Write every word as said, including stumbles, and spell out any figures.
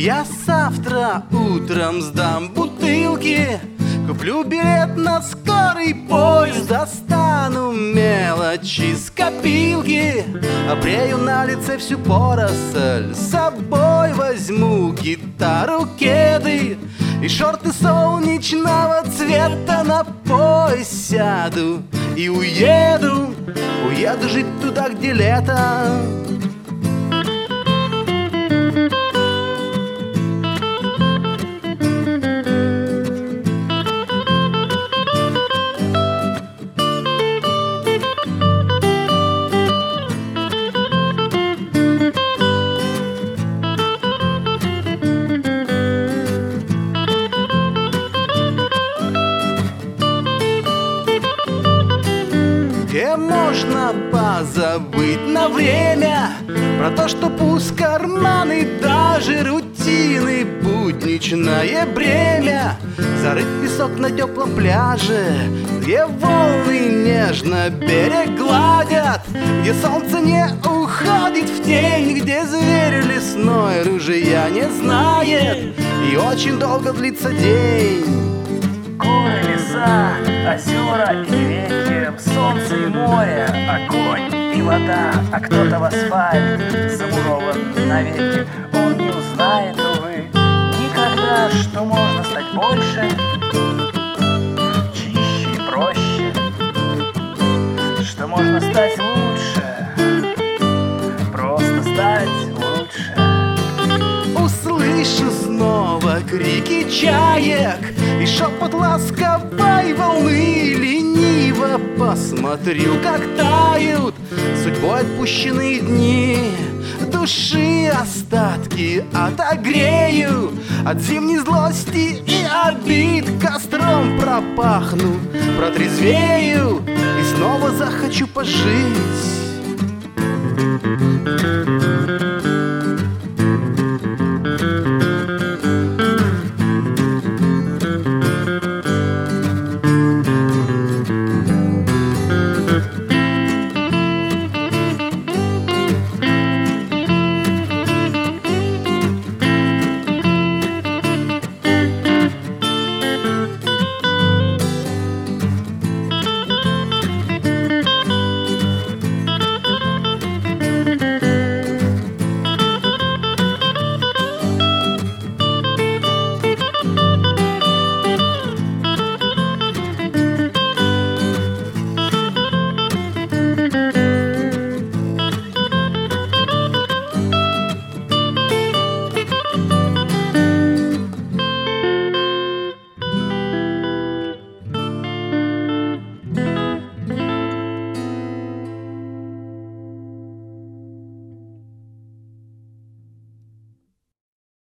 Я завтра утром сдам бутылки, куплю билет на скорый поезд, достану мелочи с копилки, обрею на лице всю поросль, с собой возьму гитару, кеды и шорты солнечного цвета, на поезд сяду и уеду, уеду жить туда, где лето. Где можно позабыть на время про то, что пусть карманы, даже рутины, будничное бремя, зарыть песок на теплом пляже, где волны нежно берег гладят, где солнце не уходит в тень, где зверь лесной ружья не знает, и очень долго длится день. Горы, леса, озера и реки, солнце и море, огонь и вода, а кто-то в асфальт замурован навеки. Он не узнает, увы, никогда, что можно стать больше, чище и проще, что можно стать лучше, просто стать лучше. Услышу снова крики чаек и шепот ласковой волны, лениво посмотрю, как тают судьбой отпущенные дни. Души остатки отогрею, от зимней злости и обид костром пропахну, протрезвею и снова захочу пожить.